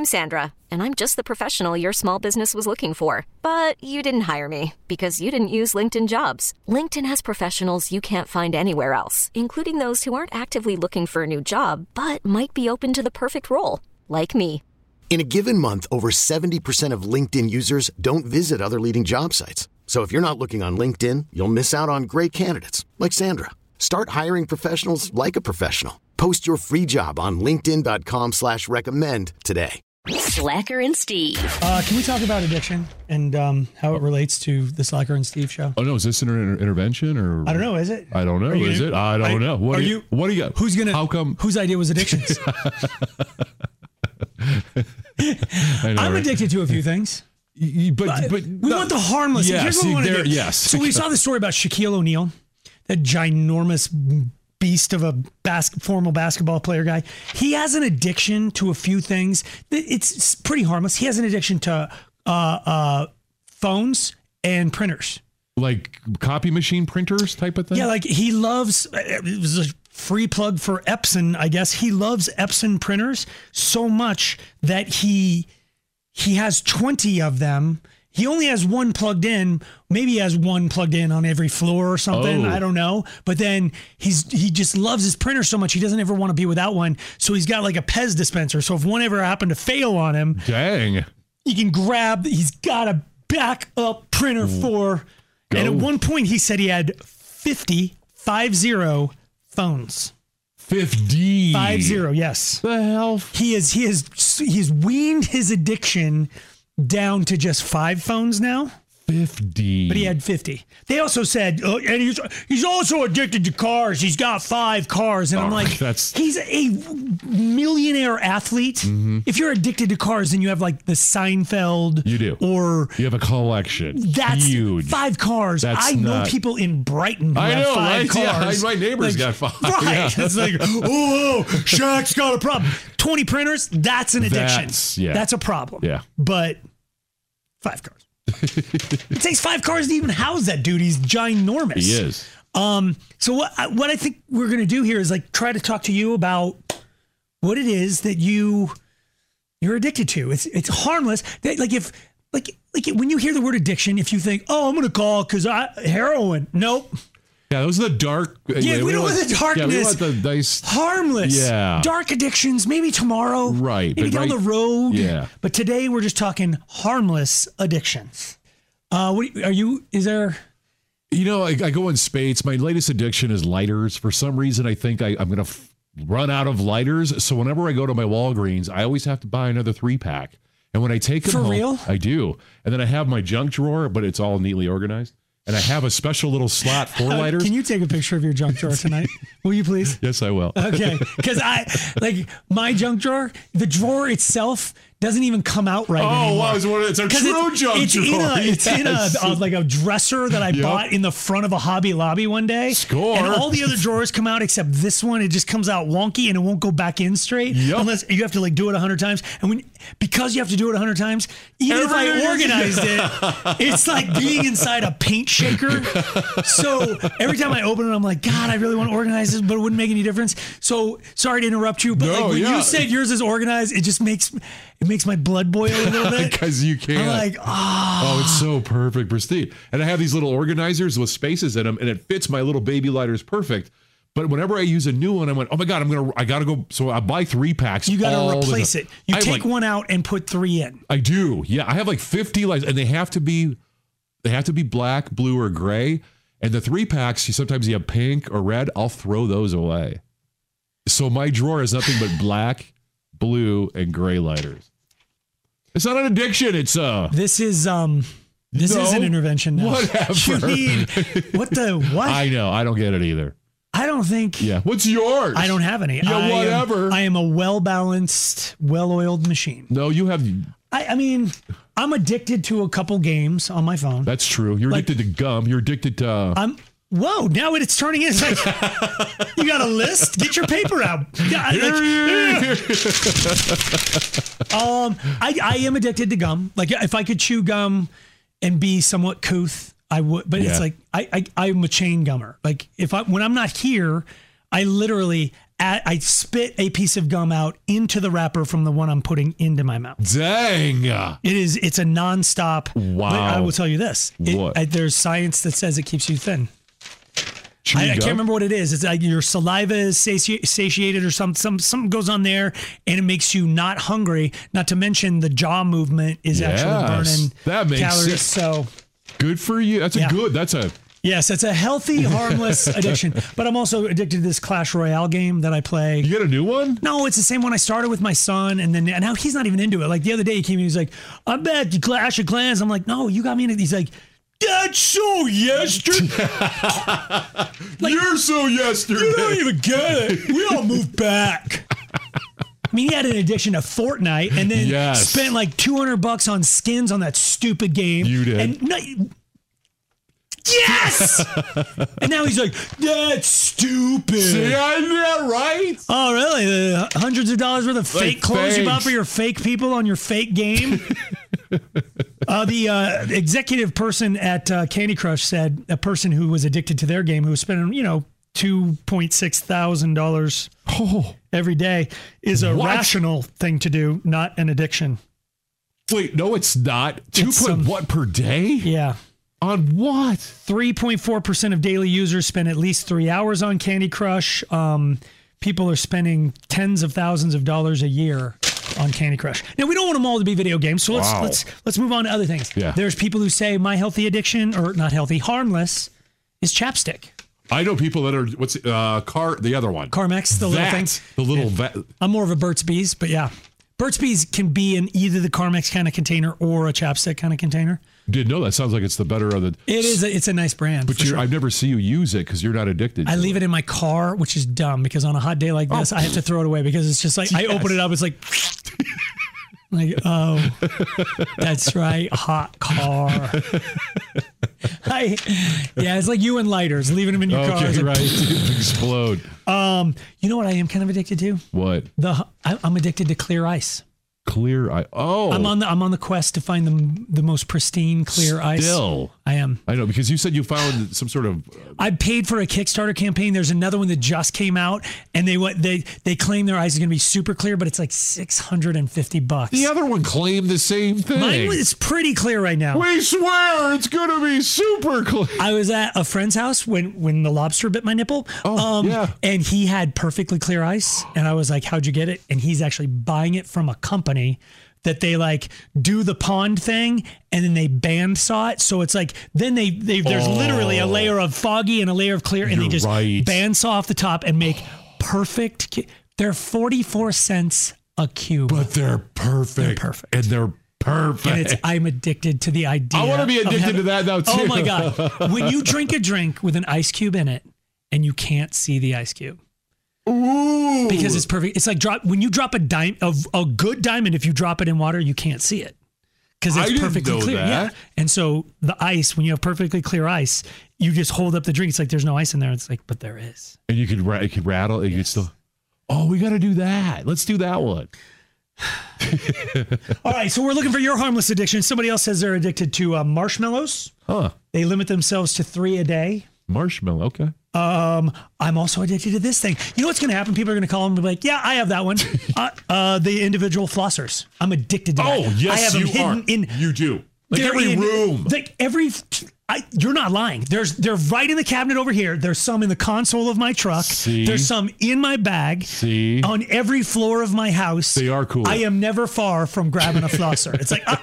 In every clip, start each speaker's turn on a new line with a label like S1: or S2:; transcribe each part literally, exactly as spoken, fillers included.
S1: I'm Sandra, and I'm just the professional your small business was looking for. But you didn't hire me because you didn't use LinkedIn Jobs. LinkedIn has professionals you can't find anywhere else, including those who aren't actively looking for a new job, but might be open to the perfect role, like me.
S2: In a given month, over seventy percent of LinkedIn users don't visit other leading job sites. So if you're not looking on LinkedIn, you'll miss out on great candidates like Sandra. Start hiring professionals like a professional. Post your free job on linkedin.com slash recommend today.
S3: Slacker and Steve.
S4: Uh, can we talk about addiction and um, how it relates to the Slacker and Steve show?
S5: Oh, no. Is this an inter- intervention or?
S4: I don't know. Is it?
S5: I don't know.
S4: You,
S5: is it? I don't
S4: I,
S5: know. What
S4: are
S5: do you,
S4: you?
S5: What do you got?
S4: Who's gonna?
S5: How come?
S4: Whose idea was addictions?
S5: I know,
S4: I'm
S5: right?
S4: addicted to a few things.
S5: You, but,
S4: But,
S5: but
S4: we
S5: no,
S4: want the harmless.
S5: Yes,
S4: Here's what we want to
S5: there-
S4: do.
S5: yes.
S4: So we saw the story about Shaquille O'Neal, that ginormous beast of a bas- formal basketball player guy. He has an addiction to a few things. It's pretty harmless. He has an addiction to uh, uh, phones and printers.
S5: Like copy machine printers type of thing?
S4: Yeah, like he loves, it was a free plug for Epson, I guess. He loves Epson printers so much that he he has twenty of them. He only has one plugged in. Maybe he has one plugged in on every floor or something.
S5: Oh.
S4: I don't know. But then he's he just loves his printer so much he doesn't ever want to be without one. So he's got like a Pez dispenser. So if one ever happened to fail on him,
S5: Dang.
S4: you can grab. He's got a backup printer for.
S5: Go.
S4: And at one point he said he had fifty, five zero phones.
S5: fifty.
S4: Five zero, yes.
S5: The hell?
S4: He is he is he's weaned his addiction down to just five phones now.
S5: fifty.
S4: But he had fifty. They also said, oh, and he's he's also addicted to cars. He's got five cars, and I'm
S5: Oh,
S4: like,
S5: that's-
S4: he's a millionaire athlete.
S5: Mm-hmm.
S4: If you're addicted to cars, then you have like the Seinfeld.
S5: You do.
S4: Or
S5: You have a collection.
S4: that's
S5: huge.
S4: five cars.
S5: That's
S4: I know
S5: not-
S4: people in Brighton who
S5: I
S4: have
S5: know,
S4: five
S5: right? Yeah,
S4: cars.
S5: my neighbor's got five.
S4: Right.
S5: Yeah.
S4: It's like, oh, Shaq's got a problem. twenty printers, that's an addiction.
S5: That's- yeah.
S4: That's a problem.
S5: Yeah.
S4: But five cars. It takes five cars to even house that dude. He's ginormous.
S5: He is.
S4: Um, so what I, what I think we're going to do here is like try to talk to you about what it is that you you're addicted to. It's it's harmless. That, like if like like when you hear the word addiction, if you think, oh, I'm going to call because I heroin. Nope.
S5: Yeah, those are the dark.
S4: Yeah, we don't want the darkness.
S5: Yeah, we want the nice.
S4: Harmless.
S5: Yeah.
S4: Dark addictions, maybe tomorrow.
S5: Right,
S4: Maybe
S5: but
S4: down
S5: right-
S4: the road.
S5: Yeah.
S4: But today we're just talking harmless addictions. Uh, what are you, is there,
S5: You know, I, I go in spades. My latest addiction is lighters. For some reason, I think I, I'm going to f- run out of lighters. So whenever I go to my Walgreens, I always have to buy another three pack. And when I take them
S4: For
S5: home,
S4: real?
S5: I do. And then I have my junk drawer, but it's all neatly organized. And I have a special little slot for lighters.
S4: can you take a picture of your junk drawer tonight? Will you please?
S5: Yes, I will.
S4: Okay. Because I, like, my junk drawer, the drawer itself doesn't even come out right
S5: Oh,
S4: anymore.
S5: wow, it's one of- it's a
S4: 'Cause
S5: true junk
S4: it's
S5: drawer.
S4: In a, it's in a,
S5: Yes.
S4: a, like a dresser that I
S5: Yep.
S4: bought in the front of a Hobby Lobby one day.
S5: Score.
S4: And all the other drawers come out except this one. It just comes out wonky and it won't go back in straight.
S5: Yep.
S4: Unless you have to like do it a hundred times. And when because you have to do it a hundred times, even if I
S5: Everything-
S4: organized it, it's like being inside a paint shaker. So every time I open it, I'm like, God, I really want to organize this, but it wouldn't make any difference. So sorry to interrupt you, but
S5: No,
S4: like when
S5: yeah.
S4: you said yours is organized, it just makes it makes my blood boil a little bit.
S5: Because you can't.
S4: I'm like, oh.
S5: Oh, it's so perfect, pristine. And I have these little organizers with spaces in them, and it fits my little baby lighters perfect. But whenever I use a new one, I went, oh my God, I'm gonna, I gotta go. So I buy three packs.
S4: You got
S5: all
S4: to
S5: the
S4: replace
S5: time.
S4: it. You
S5: I have
S4: take
S5: like-
S4: one out and put three in.
S5: I do. Yeah, I have like fifty lights, and they have to be, they have to be black, blue, or gray. And the three packs, you sometimes you have pink or red. I'll throw those away. So my drawer is nothing but black, blue, and gray lighters. It's not an addiction. It's uh.
S4: This is um. This
S5: No,
S4: is an intervention now.
S5: whatever.
S4: You need what the what?
S5: I know. I don't get it either.
S4: I don't think.
S5: Yeah. What's yours?
S4: I don't have any.
S5: Yeah,
S4: I am-
S5: whatever.
S4: I am a well balanced, well oiled machine.
S5: No, you have.
S4: I, I mean, I'm addicted to a couple games on my phone.
S5: That's true. You're
S4: Like-
S5: addicted to gum. You're addicted to. Uh,
S4: I'm. Whoa! Now it's turning into like you got a list. Get your paper out. Yeah, I- like, um, I I am addicted to gum. Like if I could chew gum and be somewhat couth, I would. But
S5: Yeah.
S4: it's like I, I I'm a chain gummer. Like if I when I'm not here, I literally add, I spit a piece of gum out into the wrapper from the one I'm putting into my mouth.
S5: Dang.
S4: It is. It's a nonstop.
S5: Wow.
S4: But I will tell you this. It,
S5: What?
S4: I, there's science that says it keeps you thin.
S5: Chewing
S4: I, I
S5: gum?
S4: can't remember what it is. It's like your saliva is sati- satiated or some, some, something goes on there and it makes you not hungry. Not to mention the jaw movement is actually
S5: Yes.
S4: burning
S5: That makes
S4: calories.
S5: sense.
S4: So
S5: Good for you. That's a
S4: Yeah.
S5: good. That's a.
S4: yes, it's a healthy, harmless addiction. But I'm also addicted to this Clash Royale game that I play.
S5: You got a new one?
S4: No, it's the same one I started with my son, and then and now he's not even into it. Like the other day, he came in, he was like, "I'm back to Clash of Clans." I'm like, "No, you got me into." He's like, "That's so yesterday."
S5: You're so yesterday.
S4: You don't even get it. We all moved back. I mean, he had an addiction to Fortnite, and then
S5: Yes.
S4: spent like two hundred bucks on skins on that stupid game.
S5: You did.
S4: And no, yes. And now he's like, "That's stupid."
S5: See, I know, right?
S4: Oh, really? The hundreds of dollars worth of
S5: Like
S4: fake clothes you bought
S5: fakes.
S4: for your fake people on your fake game? uh, the uh, executive person at uh, Candy Crush said a person who was addicted to their game, who was spending, you know, two point six thousand dollars
S5: Oh,
S4: every day, is a
S5: What?
S4: rational thing to do, not an addiction.
S5: wait, no, it's not. Two
S4: It's,
S5: point
S4: um,
S5: what per day?
S4: Yeah.
S5: On what?
S4: three point four percent of daily users spend at least three hours on Candy Crush. Um, people are spending tens of thousands of dollars a year on Candy Crush. Now, we don't want them all to be video games, so let's
S5: Wow.
S4: let's let's move on to other things.
S5: Yeah.
S4: There's people who say my healthy addiction, or not healthy, harmless, is chapstick.
S5: I know people that are what's it, uh car the other one.
S4: Carmex, the little
S5: that,
S4: things.
S5: The little va-
S4: I'm more of a Burt's Bees, but yeah. Burt's Bees can be in either the Carmex kind of container or a chapstick kind of container.
S5: Didn't know that. Sounds like it's the better of the.
S4: It is. A, it's a nice brand.
S5: But
S4: for
S5: you're,
S4: sure.
S5: I've never see you use it because you're not addicted.
S4: I
S5: to
S4: leave it in my car, which is dumb because on a hot day like this, I have to throw it away because it's just like I open it up, it's like, like oh, that's right, hot car. I, yeah, it's like you and lighters, leaving them in your car.
S5: Okay,
S4: It's like,
S5: right. Explode.
S4: Um, you know what I am kind of addicted to?
S5: What?
S4: The I, I'm addicted to clear ice.
S5: Clear eye. Oh,
S4: I'm on the I'm on the quest to find the the most pristine clear ice.
S5: Still.
S4: I am.
S5: I know because you said you found some sort of.
S4: I paid for a Kickstarter campaign. There's another one that just came out, and they what they they claim their ice is going to be super clear, but it's like six hundred fifty bucks.
S5: The other one claimed the same thing.
S4: Mine was- it's pretty clear right now.
S5: We swear it's going to be super clear.
S4: I was at a friend's house when when the lobster bit my nipple.
S5: Oh, yeah.
S4: And he had perfectly clear ice, and I was like, "How'd you get it?" And he's actually buying it from a company that they like do the pond thing and then they bandsaw it. So it's like, then they, they there's
S5: Oh.
S4: literally a layer of foggy and a layer of clear and they
S5: You're
S4: just
S5: right.
S4: bandsaw off the top and make perfect. cu- They're forty-four cents a cube.
S5: But they're perfect.
S4: They're perfect.
S5: And they're perfect.
S4: and it's, I'm addicted to the idea.
S5: I wanna be
S4: of
S5: addicted
S4: having-
S5: to that now,
S4: Oh
S5: too.
S4: my God. When you drink a drink with an ice cube in it and you can't see the ice cube.
S5: Ooh.
S4: Because it's perfect. It's like drop when you drop a dime a, a good diamond. If you drop it in water, you can't see it because
S5: I
S4: it's
S5: didn't
S4: perfectly
S5: know
S4: clear.
S5: that.
S4: Yeah, and so the ice, when you have perfectly clear ice, you just hold up the drink. It's like there's no ice in there. It's like, but there is.
S5: And you could, ra- it could rattle. You could still. Oh, we got to do that. Let's do that one.
S4: All right, so we're looking for your harmless addiction. Somebody else says they're addicted to uh, marshmallows.
S5: Huh.
S4: They limit themselves to three a day.
S5: Marshmallow. Okay.
S4: Um, I'm also addicted to this thing. You know what's going to happen? People are going to call them and be like, "Yeah, I have that one." uh, uh, the individual flossers. I'm addicted to that.
S5: Oh, yes,
S4: I have them
S5: you
S4: hidden
S5: are.
S4: in.
S5: You do. Like
S4: they're
S5: every
S4: in-
S5: room.
S4: Like every. I, you're not lying. There's they're right in the cabinet over here. There's some in the console of my truck.
S5: See?
S4: There's some in my bag.
S5: See?
S4: On every floor of my house.
S5: They are cool.
S4: I am never far from grabbing a flosser. It's like.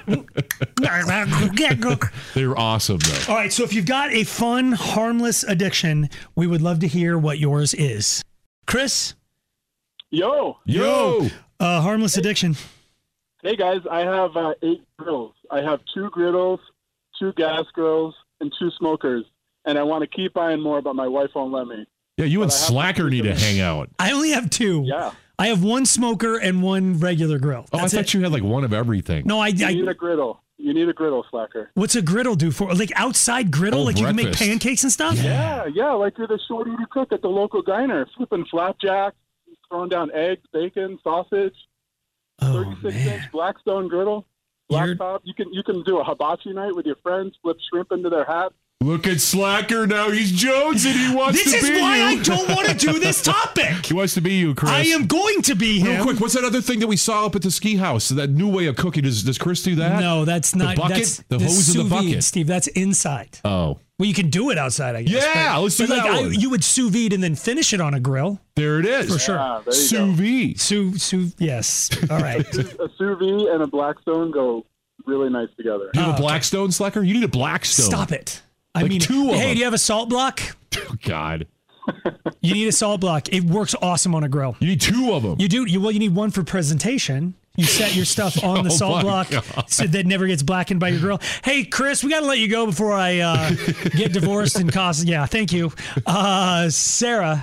S4: Uh,
S5: They're awesome, though.
S4: all right, so if you've got a fun, harmless addiction, we would love to hear what yours is. Chris,
S6: Yo,
S5: Yo.
S4: uh, harmless addiction.
S6: hey guys, I have uh, eight grills. I have two griddles, two gas grills, and two smokers. And I want to keep buying more, but my wife won't let me.
S5: Yeah, you and
S6: But I have to
S5: Slacker
S6: keep
S5: need to
S6: them.
S5: hang out.
S4: I only have two.
S6: Yeah.
S4: I have one smoker and one regular grill.
S5: Oh,
S4: That's
S5: I
S4: it.
S5: thought you had like one of everything.
S4: No, I,
S6: You
S4: I.
S6: need a griddle. You need a griddle, Slacker.
S4: What's a griddle do for? Like outside griddle,
S5: Oh,
S4: like you can make
S5: breakfast.
S4: pancakes and stuff.
S6: Yeah, yeah, like you're the short eater cook at the local diner, flipping flapjacks, throwing down eggs, bacon, sausage,
S4: Oh
S6: thirty-six
S4: man,
S6: inch Blackstone griddle,
S4: You're-
S6: blacktop. You can you can do a hibachi night with your friends, flip shrimp into their hats.
S5: Look at Slacker now. He's Jones and he wants
S4: This
S5: to
S4: is
S5: be
S4: why
S5: you.
S4: I don't want to do this topic.
S5: He wants to be you, Chris.
S4: I am going to be him.
S5: Real quick, what's that other thing that we saw up at the ski house? That new way of cooking. Does, does Chris do that?
S4: No, that's not.
S5: The bucket?
S4: That's,
S5: The
S4: that's
S5: hose in the
S4: sous vide,
S5: bucket?
S4: Steve. That's inside.
S5: Oh.
S4: Well, you can do it outside, I guess.
S5: Yeah,
S4: but,
S5: let's do
S4: but
S5: that
S4: like, I,
S5: one.
S4: you would sous vide and then finish it on a grill.
S5: There it is.
S4: For sure.
S6: Yeah, there you
S5: Sous
S6: go.
S5: vide.
S4: Sous, sous, yes. All right.
S6: A sous vide and a Blackstone go really nice together.
S5: Do you have
S4: Oh,
S5: a Blackstone, Slacker? You need a Blackstone.
S4: Stop it. I
S5: Like
S4: mean,
S5: two of
S4: hey,
S5: them.
S4: do you have a salt block?
S5: Oh, God.
S4: You need a salt block. It works awesome on a grill.
S5: You need two of them.
S4: You do. You well, you need one for presentation. You set your stuff on the
S5: Oh
S4: salt
S5: my
S4: block
S5: God.
S4: so that never gets blackened by your grill. Hey, Chris, we got to let you go before I uh, get divorced and cost. Yeah, thank you, uh, Sarah.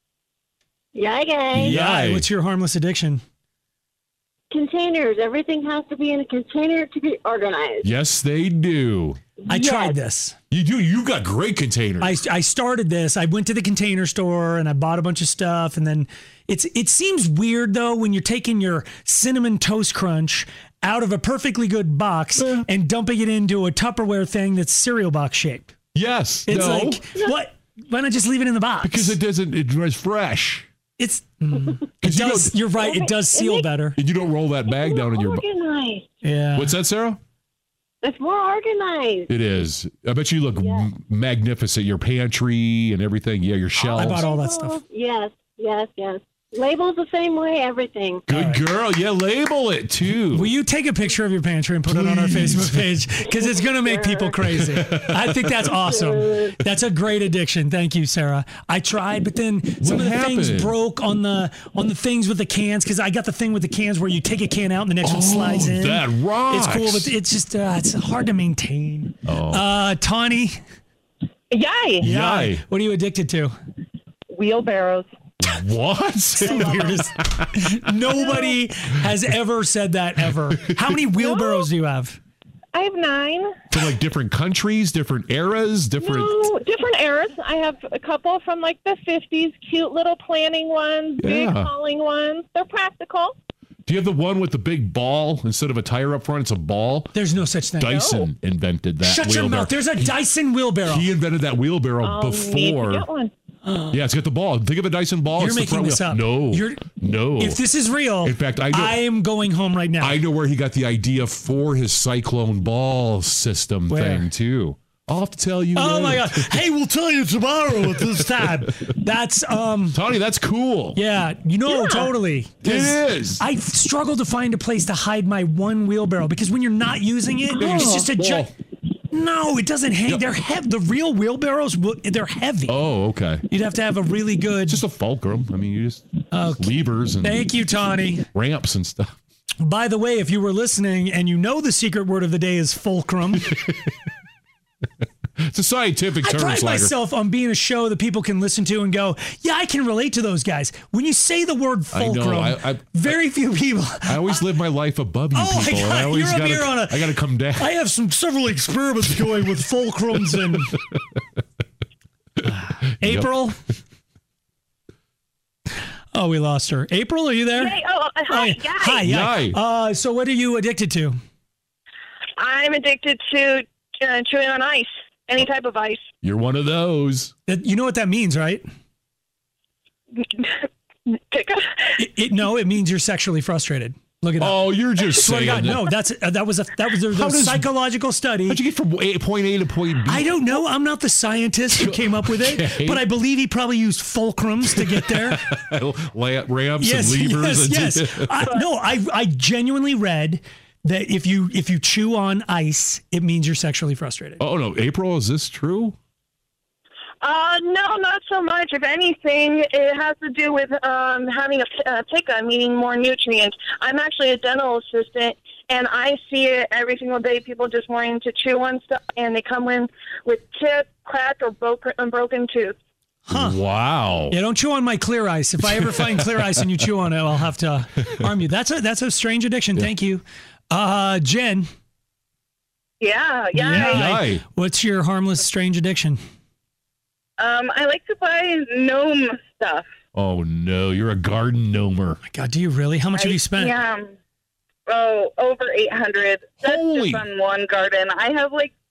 S7: Yeah, guys.
S5: Yay.
S4: What's your harmless addiction?
S7: Containers. Everything has to be in a container to be organized.
S5: Yes, they do.
S4: I
S7: Yes.
S4: tried this.
S5: You do. You got great containers.
S4: I, I started this. I went to the Container Store and I bought a bunch of stuff. And then it's it seems weird though when you're taking your cinnamon toast crunch out of a perfectly good box and dumping it into a Tupperware thing that's cereal box shaped.
S5: yes.
S4: It's
S5: no.
S4: like what? Why not just leave it in the box?
S5: because it doesn't. It was fresh.
S4: it's mm, it
S5: 'Cause you
S4: does.
S5: don't-
S4: You're right. It does seal better.
S5: And you don't roll that bag down in your.
S7: Organized.
S4: Yeah.
S5: What's that, Sarah?
S7: It's more organized.
S5: It is. I bet you look
S7: Yeah.
S5: m- magnificent. Your pantry and everything. Yeah, your shelves.
S4: I bought all that stuff.
S7: Yes, yes, yes. Labels the same way. Everything.
S5: Good girl. Yeah, label it too.
S4: Will you take a picture of your pantry and put it on our
S5: Please.
S4: Facebook page? Because it's going to make people crazy. I think that's awesome. That's a great addiction. Thank you, Sarah. I tried, but then some
S5: What
S4: of the things
S5: happened?
S4: broke on the on the things with the cans. Because I got the thing with the cans where you take a can out and the next one slides in.
S5: that rocks.
S4: It's cool, but it's just uh, it's hard to maintain. Uh, Tawny,
S8: Yay!
S5: Yay.
S4: what are you addicted to?
S8: Wheelbarrows.
S5: What?
S4: The weirdest. Nobody has ever said that ever. How many wheelbarrows do you have?
S8: I have nine.
S5: From like different countries, different eras, different.
S8: No, different eras. I have a couple from like the fifties, cute little planning ones, big
S5: Yeah.
S8: hauling ones. They're practical.
S5: Do you have the one with the big ball instead of a tire up front? It's a ball.
S4: There's no such thing.
S5: Dyson invented that.
S4: Shut your
S5: wheelbarrow.
S4: mouth. There's a Dyson wheelbarrow.
S5: He invented that wheelbarrow
S8: I'll need to
S5: before.
S8: get one.
S5: Yeah, it's got the ball. Think of a Dyson ball.
S4: You're
S5: it's the
S4: making
S5: front
S4: this
S5: wheel.
S4: up.
S5: No,
S4: You're-
S5: no.
S4: If this is real,
S5: In fact, I know-
S4: I am going home right now.
S5: I know where he got the idea for his cyclone ball system
S4: Where?
S5: thing too. I'll have to tell you.
S4: Oh
S5: later.
S4: my god! Hey, we'll tell you tomorrow at this time. That's um,
S5: Tony, that's cool.
S4: yeah, you know, totally. 'Cause
S5: It is.
S4: I struggle to find a place to hide my one wheelbarrow because when you're not using it, it's just a
S5: Ball.
S4: gi- No, it doesn't hang. They're heavy. The real wheelbarrows, will- they're heavy.
S5: Oh, okay.
S4: You'd have to have a really good.
S5: Just a fulcrum. I mean, you just
S4: Okay.
S5: levers and
S4: Thank you, Tawny.
S5: ramps and stuff.
S4: By the way, if you were listening and you know the secret word of the day is fulcrum,
S5: It's a scientific
S4: I
S5: term.
S4: pride
S5: Slacker.
S4: myself on being a show that people can listen to and go, yeah, I can relate to those guys. When you say the word
S5: I know,
S4: fulcrum,
S5: I- I-
S4: very few people.
S5: I always live my life above you
S4: Oh my
S5: people. and I
S4: God,
S5: always
S4: you're up
S5: gotta,
S4: here on a-
S5: I got to come down.
S4: I have some several experiments going with fulcrums and April. Oh, we lost her. April, are you there?
S8: Hey, oh, uh, hi,
S4: Oh,
S8: guys.
S4: hi. Yeah.
S5: Yay.
S4: Uh, so, what are you addicted to?
S8: I'm addicted to uh, chewing on ice, any type of ice.
S5: You're one of those.
S4: That- You know what that means, right?
S8: Pick up.
S4: It, it, no, it means you're sexually frustrated. Look at that.
S5: Oh, you're just
S4: Swear to
S5: saying
S4: God,
S5: that.
S4: no, that's uh, that was a that was a,
S5: How
S4: a
S5: does-
S4: psychological study.
S5: How'd you get from A, point A to point B?
S4: I don't know. I'm not the scientist who came up with it,
S5: Okay.
S4: but I believe he probably used fulcrums to get there.
S5: La- ramps
S4: yes,
S5: and levers.
S4: yes,
S5: and
S4: yes. I, no, I I genuinely read that if you if you chew on ice, it means you're sexually frustrated.
S5: Oh no, April, is this true?
S8: Uh, no, not so much. If anything, it has to do with um, having a uh, pica, meaning more nutrients. I'm actually a dental assistant, and I see it every single day. People just wanting to chew on stuff, and they come in with chipped, cracked, or broken, broken tooth.
S4: Huh.
S5: Wow.
S4: Yeah, don't chew on my clear ice. If I ever find clear ice and you chew on it, I'll have to arm you. That's a that's a strange addiction. Thank you, uh, Jen.
S8: Yeah, yeah.
S4: Yeah.
S5: Yay.
S4: What's your harmless strange addiction?
S8: Um, I like to buy gnome stuff.
S5: Oh no, you're a garden gnomer.
S4: My God, do you really? How much have
S8: I-
S4: you spent?
S8: Yeah. Oh, over eight hundred. That's
S5: Holy-
S8: just on one garden. I have like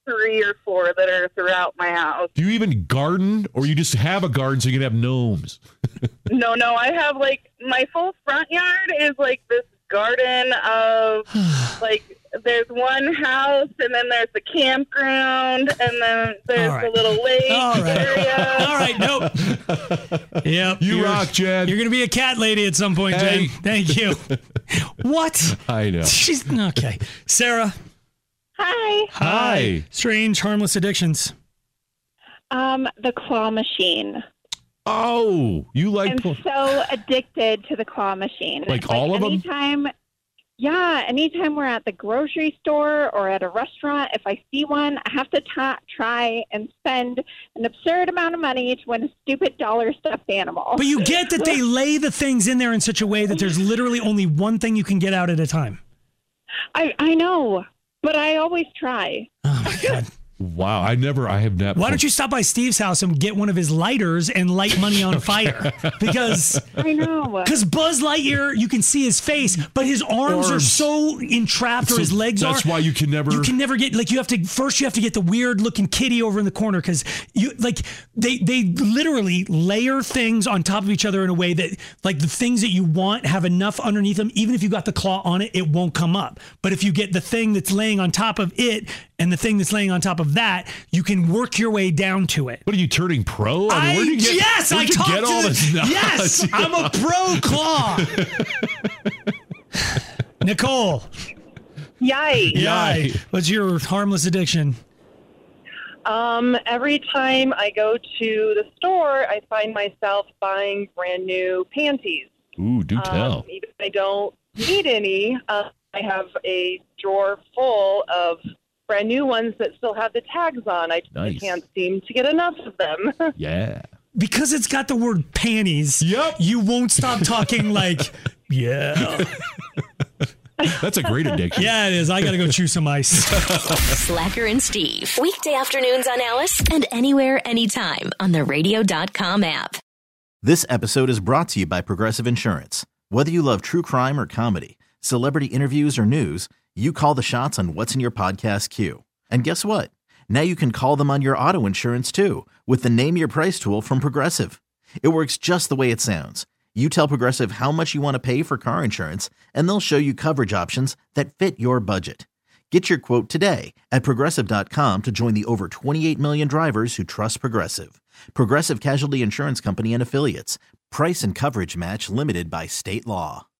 S8: three or four that are throughout my house.
S5: Do you even garden, or you just have a garden so you can have gnomes?
S8: No, no, I have like my full front yard is like this garden of like there's one house and then there's the campground and then there's
S4: All right.
S8: the little lake
S4: All right.
S8: area.
S4: All right, nope. Yep.
S5: You
S4: you're-
S5: rock, Jen.
S4: You're going to be a cat lady at some point,
S5: Hey.
S4: Jen. Thank you. What?
S5: I know.
S4: She's okay. Sarah.
S7: Hi.
S5: Hi.
S4: Strange, harmless addictions.
S7: Um, the claw machine.
S5: Oh, you like
S7: I'm
S5: pl-
S7: so addicted to the claw machine.
S5: Like all of them?
S7: anytime, Yeah, anytime we're at the grocery store or at a restaurant, if I see one, I have to ta try and spend an absurd amount of money to win a stupid dollar stuffed animal.
S4: But you get that they lay the things in there in such a way that there's literally only one thing you can get out at a time.
S7: I, I know, but I always try.
S4: Oh, my God.
S5: Wow, I never, I have not.
S4: Why don't you stop by Steve's house and get one of his lighters and light money on fire? Because
S7: I know.
S4: Because Buzz Lightyear, you can see his face, but his arms,
S5: Arms.
S4: are so entrapped, or
S5: So
S4: his legs
S5: that's
S4: are.
S5: That's why you can never.
S4: You can never get like you have to first. You have to get the weird looking kitty over in the corner because you like they they literally layer things on top of each other in a way that like the things that you want have enough underneath them. Even if you got the claw on it, it won't come up. But if you get the thing that's laying on top of it and the thing that's laying on top of that, you can work your way down to it.
S5: What are you turning pro? I mean,
S4: I,
S5: where do you get,
S4: yes,
S5: where'd
S4: I
S5: you
S4: talked
S5: get
S4: to
S5: all
S4: the,
S5: this knowledge?
S4: Yes, I'm a pro claw. Nicole.
S8: Yikes.
S4: Yay. What's your harmless addiction?
S8: Um, every time I go to the store, I find myself buying brand new panties.
S5: Ooh, do tell.
S8: Um, even if I don't need any, uh, I have a drawer full of brand new ones that still have the tags on. I,
S5: Nice.
S8: I can't seem to get enough of them.
S5: Yeah.
S4: Because it's got the word panties,
S5: Yep.
S4: you won't stop talking like, yeah.
S5: That's a great addiction.
S4: Yeah, it is. I got to go chew some ice.
S3: Slacker and Steve. Weekday afternoons on Alice and anywhere, anytime on the radio dot com app.
S9: This episode is brought to you by Progressive Insurance. Whether you love true crime or comedy, celebrity interviews or news, you call the shots on what's in your podcast queue. And guess what? Now you can call them on your auto insurance too with the Name Your Price tool from Progressive. It works just the way it sounds. You tell Progressive how much you want to pay for car insurance, and they'll show you coverage options that fit your budget. Get your quote today at Progressive dot com to join the over twenty-eight million drivers who trust Progressive. Progressive Casualty Insurance Company and Affiliates. Price and coverage match limited by state law.